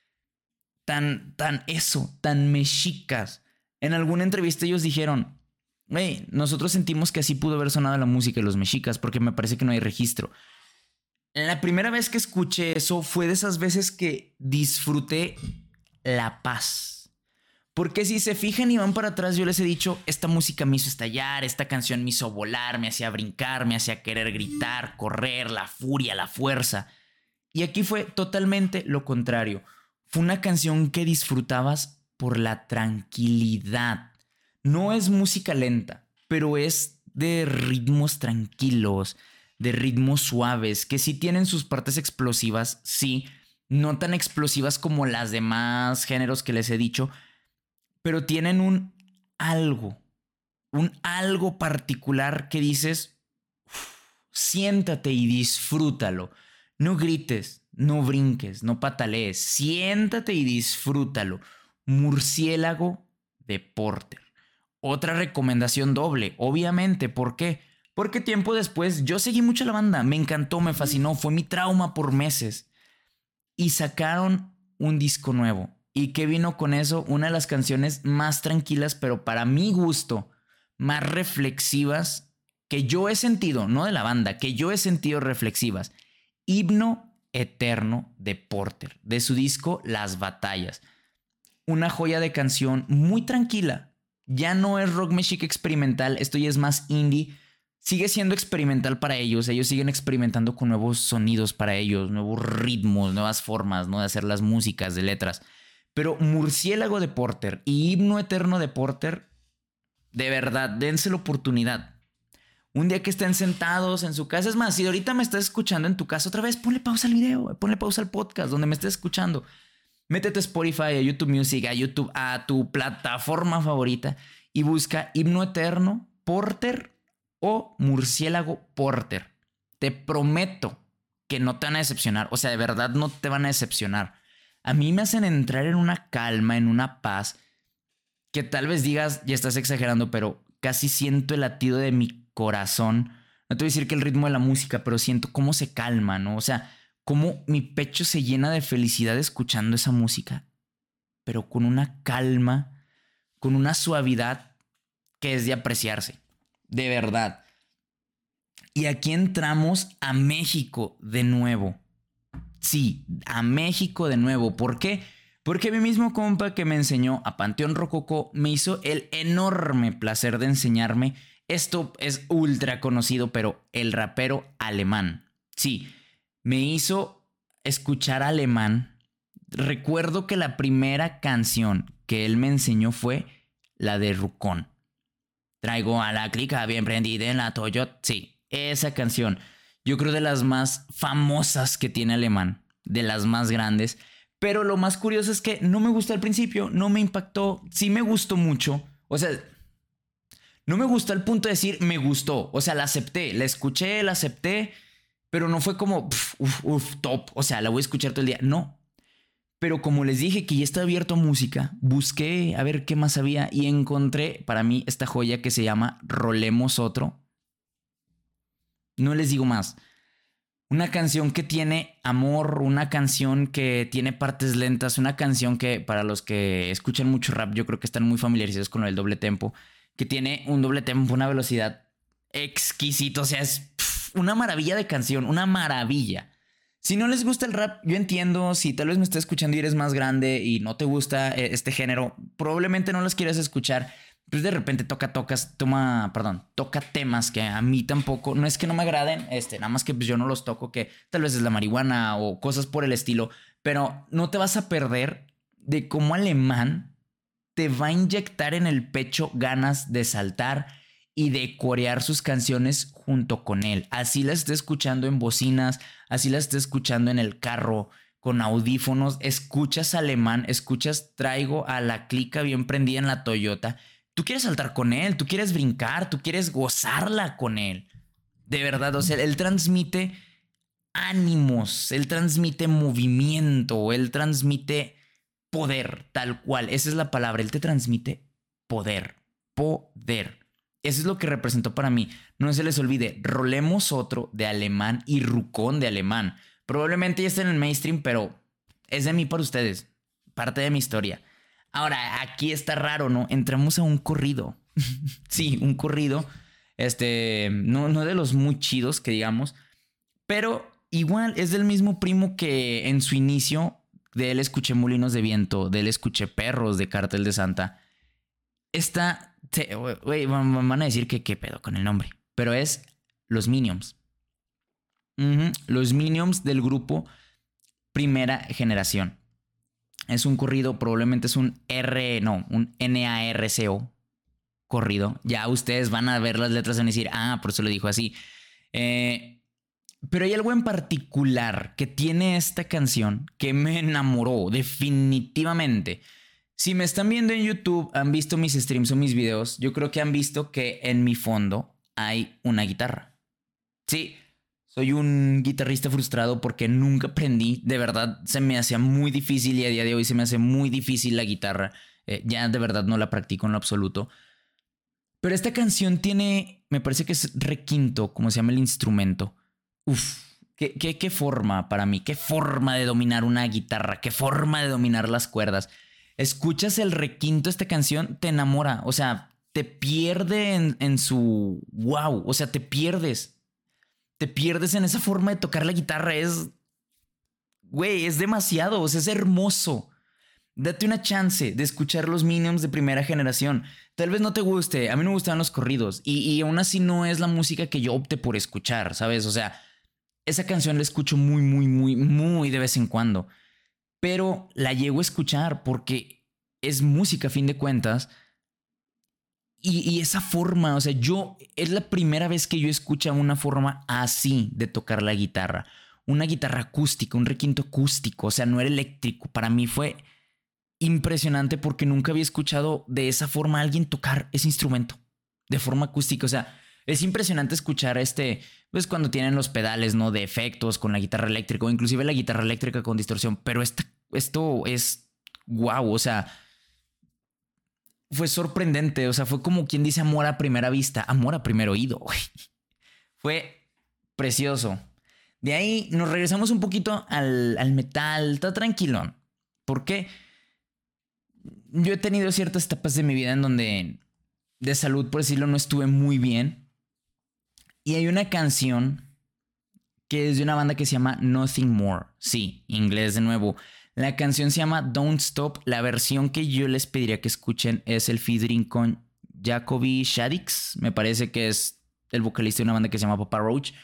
Tan, tan eso, tan mexicas. En alguna entrevista ellos dijeron, hey, nosotros sentimos que así pudo haber sonado la música de los mexicas porque me parece que no hay registro. La primera vez que escuché eso fue de esas veces que disfruté la paz. Porque si se fijan y van para atrás, yo les he dicho, esta música me hizo estallar, esta canción me hizo volar, me hacía brincar, me hacía querer gritar, correr, la furia, la fuerza. Y aquí fue totalmente lo contrario. Fue una canción que disfrutabas por la tranquilidad. No es música lenta, pero es de ritmos tranquilos, de ritmos suaves, que sí tienen sus partes explosivas, sí, no tan explosivas como las demás géneros que les he dicho, pero tienen un algo, un algo particular que dices, siéntate y disfrútalo. No grites, no brinques, no patalees, siéntate y disfrútalo. Murciélago de Porter. Otra recomendación doble, obviamente, ¿por qué? Porque tiempo después yo seguí mucho la banda, me encantó, me fascinó, fue mi trauma por meses. Y sacaron un disco nuevo. ¿Y qué vino con eso? Una de las canciones más tranquilas, pero para mi gusto, más reflexivas que yo he sentido, no de la banda, que yo he sentido reflexivas. Himno Eterno de Porter, de su disco Las Batallas. Una joya de canción muy tranquila. Ya no es rock mexica experimental, esto ya es más indie. Sigue siendo experimental para ellos, ellos siguen experimentando con nuevos sonidos para ellos, nuevos ritmos, nuevas formas, ¿no?, de hacer las músicas, de letras. Pero Murciélago de Porter y Himno Eterno de Porter, de verdad, dense la oportunidad. Un día que estén sentados en su casa. Es más, si ahorita me estás escuchando en tu casa otra vez, ponle pausa al video, ponle pausa al podcast donde me estés escuchando. Métete a Spotify, a YouTube Music, a YouTube, a tu plataforma favorita y busca Himno Eterno, Porter o Murciélago Porter. Te prometo que no te van a decepcionar. O sea, de verdad no te van a decepcionar. A mí me hacen entrar en una calma, en una paz, que tal vez digas, ya estás exagerando, pero casi siento el latido de mi corazón. No te voy a decir que el ritmo de la música, pero siento cómo se calma, ¿no? O sea, cómo mi pecho se llena de felicidad escuchando esa música, pero con una calma, con una suavidad que es de apreciarse, de verdad. Y aquí entramos a México de nuevo. Sí, a México de nuevo. ¿Por qué? Porque mi mismo compa que me enseñó a Panteón Rococó me hizo el enorme placer de enseñarme. Esto es ultra conocido, pero el rapero Alemán. Sí, me hizo escuchar Alemán. Recuerdo que la primera canción que él me enseñó fue la de Rucón. Traigo a la clica bien prendida en la Toyota. Sí, esa canción. Yo creo de las más famosas que tiene Alemán. De las más grandes. Pero lo más curioso es que no me gustó al principio. No me impactó. Sí me gustó mucho. O sea, no me gustó al punto de decir me gustó. O sea, la acepté. La escuché, la acepté. Pero no fue como, pf, uf, uf, top. O sea, la voy a escuchar todo el día. No. Pero como les dije que ya está abierto a música, busqué a ver qué más había y encontré para mí esta joya que se llama Rolemos Otro. No les digo más. Una canción que tiene amor, una canción que tiene partes lentas, una canción que para los que escuchan mucho rap, yo creo que están muy familiarizados con el doble tempo, que tiene un doble tempo, una velocidad exquisita. O sea, es pff, una maravilla de canción, una maravilla. Si no les gusta el rap, yo entiendo. Si tal vez me estás escuchando y eres más grande y no te gusta este género, probablemente no los quieras escuchar. Pues de repente toca, tocas, toma, perdón, toca temas que a mí tampoco, no es que no me agraden, este, nada más que pues yo no los toco, que tal vez es la marihuana o cosas por el estilo, pero no te vas a perder de cómo Alemán te va a inyectar en el pecho ganas de saltar y de corear sus canciones junto con él. Así las esté escuchando en bocinas, así las esté escuchando en el carro, con audífonos, escuchas Alemán, escuchas Traigo a la clica bien prendida en la Toyota. Tú quieres saltar con él, tú quieres brincar, tú quieres gozarla con él. De verdad, o sea, él transmite ánimos, él transmite movimiento, él transmite poder, tal cual. Esa es la palabra, él te transmite poder, poder. Eso es lo que representó para mí. No se les olvide, Rolemos Otro de Alemán y Rucón de Alemán. Probablemente ya está en el mainstream, pero es de mí para ustedes. Parte de mi historia. Ahora, aquí está raro, ¿no? Entramos a un corrido. Sí, un corrido. Este, no, no de los muy chidos que digamos. Pero igual es del mismo primo que en su inicio. De él escuché Molinos de Viento. De él escuché Perros de Cártel de Santa. Esta... Güey, van a decir que qué pedo con el nombre. Pero es Los Minions. Uh-huh. Los Minions del grupo Primera Generación. Es un corrido, probablemente es un R, no, un N A R C O corrido. Ya ustedes van a ver las letras y van a decir, ah, por eso lo dijo así. Eh, pero hay algo en particular que tiene esta canción que me enamoró definitivamente. Si me están viendo en YouTube, han visto mis streams o mis videos, yo creo que han visto que en mi fondo hay una guitarra. Sí, soy un guitarrista frustrado porque nunca aprendí. De verdad, se me hacía muy difícil y a día de hoy se me hace muy difícil la guitarra. Eh, ya de verdad no la practico en lo absoluto. Pero esta canción tiene, me parece que es requinto, como se llama el instrumento. Uf, qué, qué, qué forma para mí, qué forma de dominar una guitarra, qué forma de dominar las cuerdas. Escuchas el requinto de esta canción, te enamora, o sea, te pierde en, en su wow, o sea, te pierdes. Te pierdes en esa forma de tocar la guitarra, es, güey, es demasiado, o sea, es hermoso. Date una chance de escuchar los Minions de Primera Generación. Tal vez no te guste, a mí no me gustan los corridos y, y aún así no es la música que yo opte por escuchar, ¿sabes? O sea, esa canción la escucho muy, muy, muy, muy de vez en cuando. Pero la llego a escuchar porque es música a fin de cuentas Y, y esa forma, o sea, yo, es la primera vez que yo escucho una forma así de tocar la guitarra. Una guitarra acústica, un requinto acústico, o sea, no era eléctrico. Para mí fue impresionante porque nunca había escuchado de esa forma a alguien tocar ese instrumento de forma acústica. O sea, es impresionante escuchar este, pues cuando tienen los pedales, ¿no? De efectos con la guitarra eléctrica o inclusive la guitarra eléctrica con distorsión. Pero esta, esto es wow, o sea, fue sorprendente. O sea, fue como quien dice amor a primera vista, amor a primer oído. Güey. Fue precioso. De ahí nos regresamos un poquito al, al metal, está tranquilón. ¿Por qué? Yo he tenido ciertas etapas de mi vida en donde de salud, por decirlo, no estuve muy bien. Y hay una canción que es de una banda que se llama Nothing More. Sí, inglés de nuevo. La canción se llama Don't Stop. La versión que yo les pediría que escuchen es el featuring con Jacoby Shaddix. Me parece que es el vocalista de una banda que se llama Papa Roach.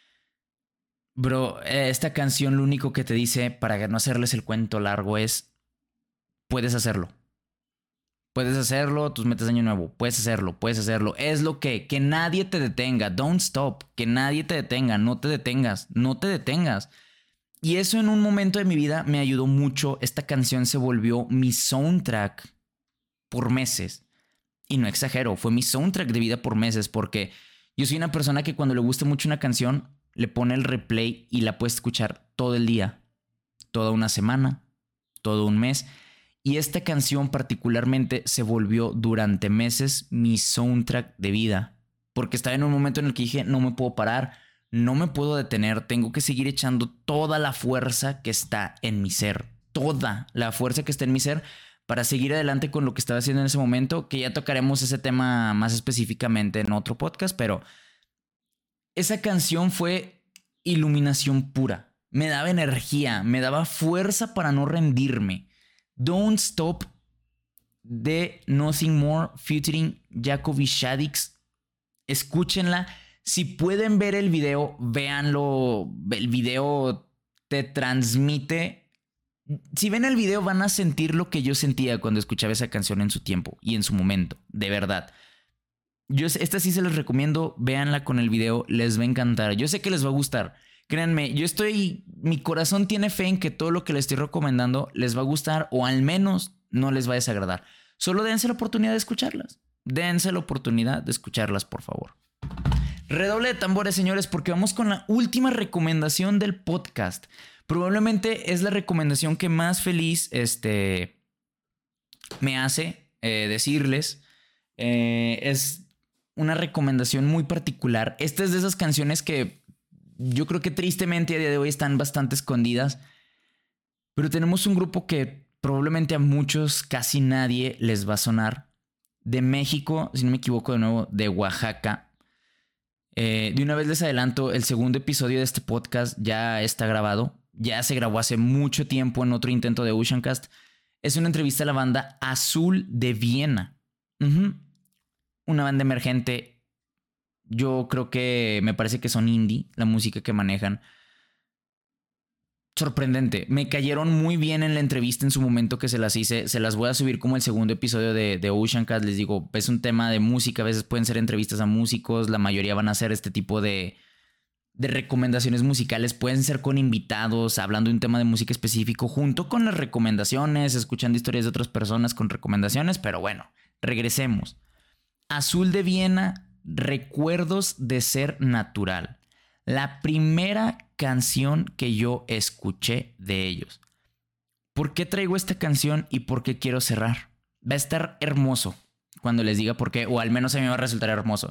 Bro, esta canción lo único que te dice, para no hacerles el cuento largo, es puedes hacerlo. Puedes hacerlo, tus metas de año nuevo. Puedes hacerlo, puedes hacerlo. Es lo que, que nadie te detenga. Don't stop. Que nadie te detenga. No te detengas. No te detengas. Y eso en un momento de mi vida me ayudó mucho. Esta canción se volvió mi soundtrack por meses. Y no exagero, fue mi soundtrack de vida por meses. Porque yo soy una persona que cuando le gusta mucho una canción, le pone el replay y la puede escuchar todo el día. Toda una semana. Todo un mes. Y esta canción particularmente se volvió durante meses mi soundtrack de vida. Porque estaba en un momento en el que dije, no me puedo parar, no me puedo detener, tengo que seguir echando toda la fuerza que está en mi ser. Toda la fuerza que está en mi ser para seguir adelante con lo que estaba haciendo en ese momento, que ya tocaremos ese tema más específicamente en otro podcast, pero esa canción fue iluminación pura. Me daba energía, me daba fuerza para no rendirme. Don't Stop de Nothing More featuring Jacoby Shaddix. Escúchenla. Si pueden ver el video, véanlo. El video te transmite. Si ven el video van a sentir lo que yo sentía cuando escuchaba esa canción en su tiempo y en su momento. De verdad. Yo, esta sí se les recomiendo. Véanla con el video. Les va a encantar. Yo sé que les va a gustar. Créanme, yo estoy, mi corazón tiene fe en que todo lo que les estoy recomendando les va a gustar o al menos no les va a desagradar. Solo dense la oportunidad de escucharlas. Dense la oportunidad de escucharlas, por favor. Redoble de tambores, señores, porque vamos con la última recomendación del podcast. Probablemente es la recomendación que más feliz este, me hace eh, decirles. Eh, es una recomendación muy particular. Esta es de esas canciones que yo creo que tristemente a día de hoy están bastante escondidas. Pero tenemos un grupo que probablemente a muchos, casi nadie les va a sonar. De México, si no me equivoco de nuevo, de Oaxaca. Eh, de una vez les adelanto, el segundo episodio de este podcast ya está grabado. Ya se grabó hace mucho tiempo en otro intento de Oceancast. Es una entrevista a la banda Azul de Viena. Uh-huh. Una banda emergente. Yo creo que me parece que son indie, la música que manejan. Sorprendente. Me cayeron muy bien en la entrevista en su momento que se las hice. Se las voy a subir como el segundo episodio de, de Oceancast. Les digo, es un tema de música. A veces pueden ser entrevistas a músicos. La mayoría van a ser este tipo de, de recomendaciones musicales. Pueden ser con invitados, hablando de un tema de música específico, junto con las recomendaciones, escuchando historias de otras personas con recomendaciones. Pero bueno, regresemos. Azul de Viena. Recuerdos de ser natural. La primera canción que yo escuché de ellos. ¿Por qué traigo esta canción y por qué quiero cerrar? Va a estar hermoso cuando les diga por qué, o al menos a mí me va a resultar hermoso.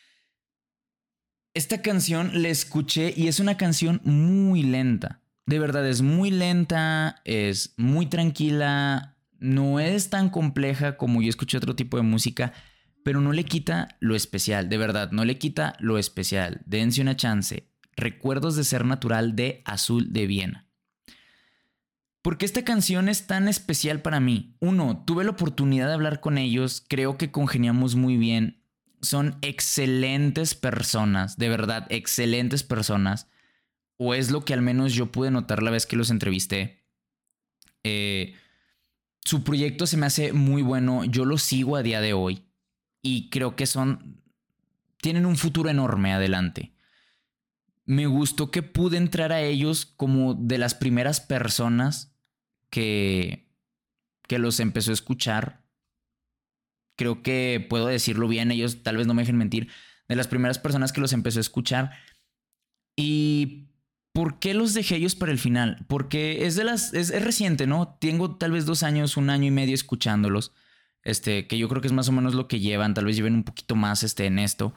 Esta canción la escuché y es una canción muy lenta. De verdad, es muy lenta, es muy tranquila, no es tan compleja como yo escuché otro tipo de música. Pero no le quita lo especial, de verdad, no le quita lo especial. Dense una chance. Recuerdos de ser natural de Azul de Viena. ¿Por qué esta canción es tan especial para mí? Uno, tuve la oportunidad de hablar con ellos, creo que congeniamos muy bien. Son excelentes personas, de verdad, excelentes personas. O es lo que al menos yo pude notar la vez que los entrevisté. Eh, su proyecto se me hace muy bueno, yo lo sigo a día de hoy. y creo que son... tienen un futuro enorme adelante. Me gustó que pude entrar a ellos como de las primeras personas que, que los empezó a escuchar. Creo que puedo decirlo bien, ellos tal vez no me dejen mentir, de las primeras personas que los empezó a escuchar. ¿Y por qué los dejé ellos para el final? Porque es de las es, es reciente, ¿no? Tengo tal vez dos años, un año y medio escuchándolos. Este, que yo creo que es más o menos lo que llevan. Tal vez lleven un poquito más este, en esto.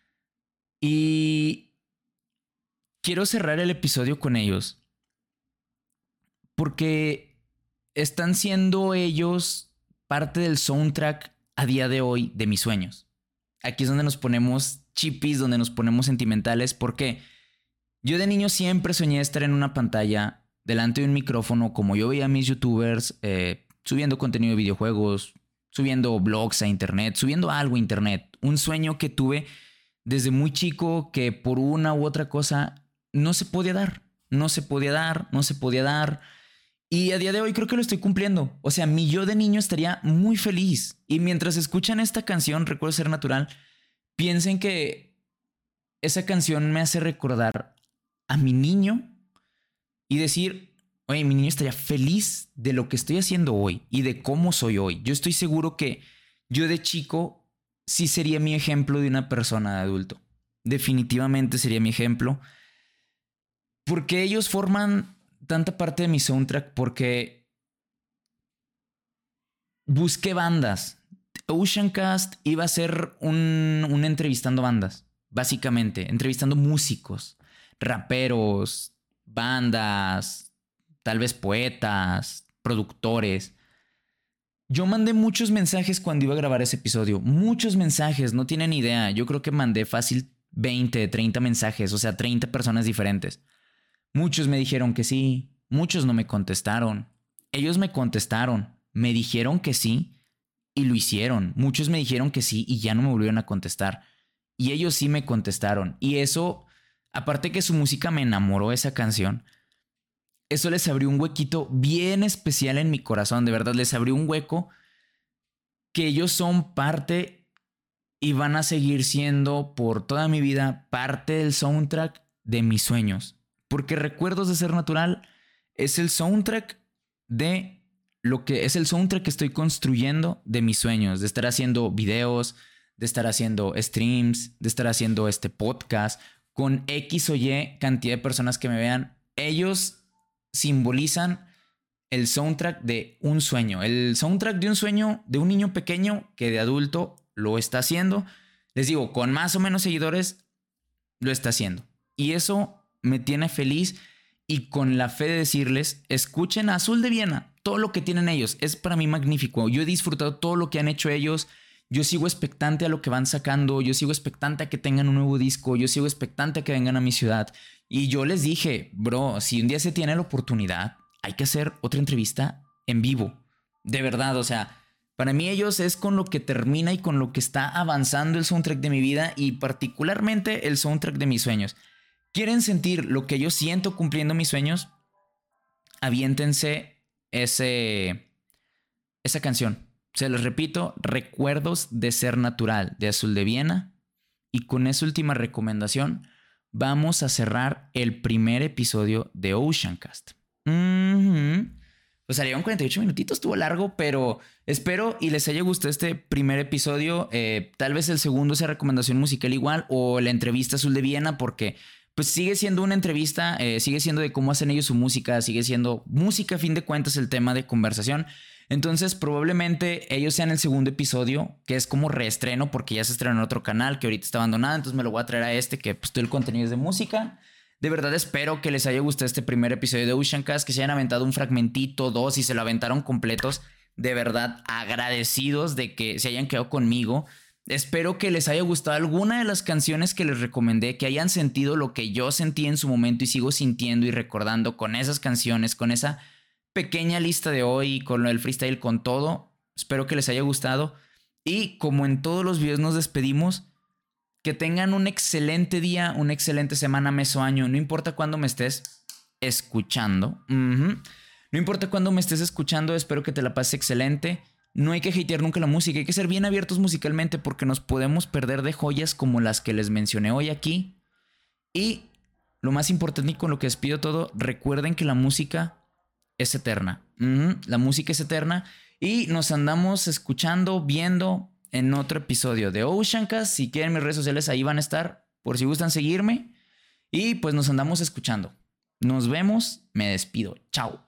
Y quiero cerrar el episodio con ellos. Porque están siendo ellos parte del soundtrack a día de hoy de mis sueños. Aquí es donde nos ponemos chippies, donde nos ponemos sentimentales. ¿Por qué? Yo de niño siempre soñé estar en una pantalla delante de un micrófono, como yo veía a mis youtubers eh, subiendo contenido de videojuegos, subiendo blogs a internet, subiendo algo a internet. Un sueño que tuve desde muy chico que por una u otra cosa no se podía dar, no se podía dar, no se podía dar. Y a día de hoy creo que lo estoy cumpliendo. O sea, mi yo de niño estaría muy feliz. Y mientras escuchan esta canción, Recuerdo Ser Natural, piensen que esa canción me hace recordar a mi niño y decir, oye, mi niño estaría feliz de lo que estoy haciendo hoy y de cómo soy hoy. Yo estoy seguro que yo de chico sí sería mi ejemplo de una persona de adulto. Definitivamente sería mi ejemplo. Porque ellos forman tanta parte de mi soundtrack, porque busqué bandas. Oceancast iba a ser un, un entrevistando bandas, básicamente, entrevistando músicos, raperos, bandas, tal vez poetas, productores. Yo mandé muchos mensajes cuando iba a grabar ese episodio, muchos mensajes, no tienen idea. Yo creo que mandé fácil veinte, treinta mensajes, o sea, treinta personas diferentes. Muchos me dijeron que sí, muchos no me contestaron. Ellos me contestaron, me dijeron que sí y lo hicieron. Muchos me dijeron que sí y ya no me volvieron a contestar. Y ellos sí me contestaron. Y eso, aparte que su música me enamoró, esa canción, eso les abrió un huequito bien especial en mi corazón. De verdad, les abrió un hueco que ellos son parte y van a seguir siendo por toda mi vida parte del soundtrack de mis sueños. Porque Recuerdos de Ser Natural es el soundtrack de lo que es el soundtrack que estoy construyendo de mis sueños, de estar haciendo videos, de estar haciendo streams, de estar haciendo este podcast con X o Y cantidad de personas que me vean. Ellos simbolizan el soundtrack de un sueño, el soundtrack de un sueño de un niño pequeño que de adulto lo está haciendo. Les digo, con más o menos seguidores lo está haciendo. Y eso me tiene feliz y con la fe de decirles, escuchen a Azul de Viena, todo lo que tienen ellos, es para mí magnífico. Yo he disfrutado todo lo que han hecho ellos, yo sigo expectante a lo que van sacando, yo sigo expectante a que tengan un nuevo disco, yo sigo expectante a que vengan a mi ciudad. Y yo les dije, bro, si un día se tiene la oportunidad, hay que hacer otra entrevista en vivo. De verdad, o sea, para mí ellos es con lo que termina y con lo que está avanzando el soundtrack de mi vida y particularmente el soundtrack de mis sueños. ¿Quieren sentir lo que yo siento cumpliendo mis sueños? Aviéntense ese, esa canción. Se los repito, Recuerdos de Ser Natural, de Azul de Viena. Y con esa última recomendación vamos a cerrar el primer episodio de Oceancast. Mm-hmm. Pues salieron cuarenta y ocho minutitos, estuvo largo, pero espero y les haya gustado este primer episodio. Eh, tal vez el segundo sea recomendación musical igual o la entrevista Azul de Viena, porque pues sigue siendo una entrevista, eh, sigue siendo de cómo hacen ellos su música, sigue siendo música a fin de cuentas el tema de conversación. Entonces probablemente ellos sean el segundo episodio, que es como reestreno porque ya se estrenó en otro canal que ahorita está abandonado, entonces me lo voy a traer a este que pues todo el contenido es de música. De verdad espero que les haya gustado este primer episodio de Oceancast, que se hayan aventado un fragmentito, dos y se lo aventaron completos. De verdad agradecidos de que se hayan quedado conmigo. Espero que les haya gustado alguna de las canciones que les recomendé, que hayan sentido lo que yo sentí en su momento y sigo sintiendo y recordando con esas canciones, con esa pequeña lista de hoy, con el freestyle, con todo. Espero que les haya gustado. Y como en todos los videos nos despedimos, que tengan un excelente día, una excelente semana, mes o año. No importa cuándo me estés escuchando. Uh-huh. No importa cuándo me estés escuchando, espero que te la pases excelente. no hay que hatear nunca la música. Hay que ser bien abiertos musicalmente porque nos podemos perder de joyas como las que les mencioné hoy aquí. Y lo más importante y con lo que despido todo, recuerden que la música es eterna. Uh-huh. La música es eterna y nos andamos escuchando, viendo en otro episodio de Oceancast. Si quieren mis redes sociales ahí van a estar por si gustan seguirme. Y pues nos andamos escuchando. Nos vemos. Me despido. Chao.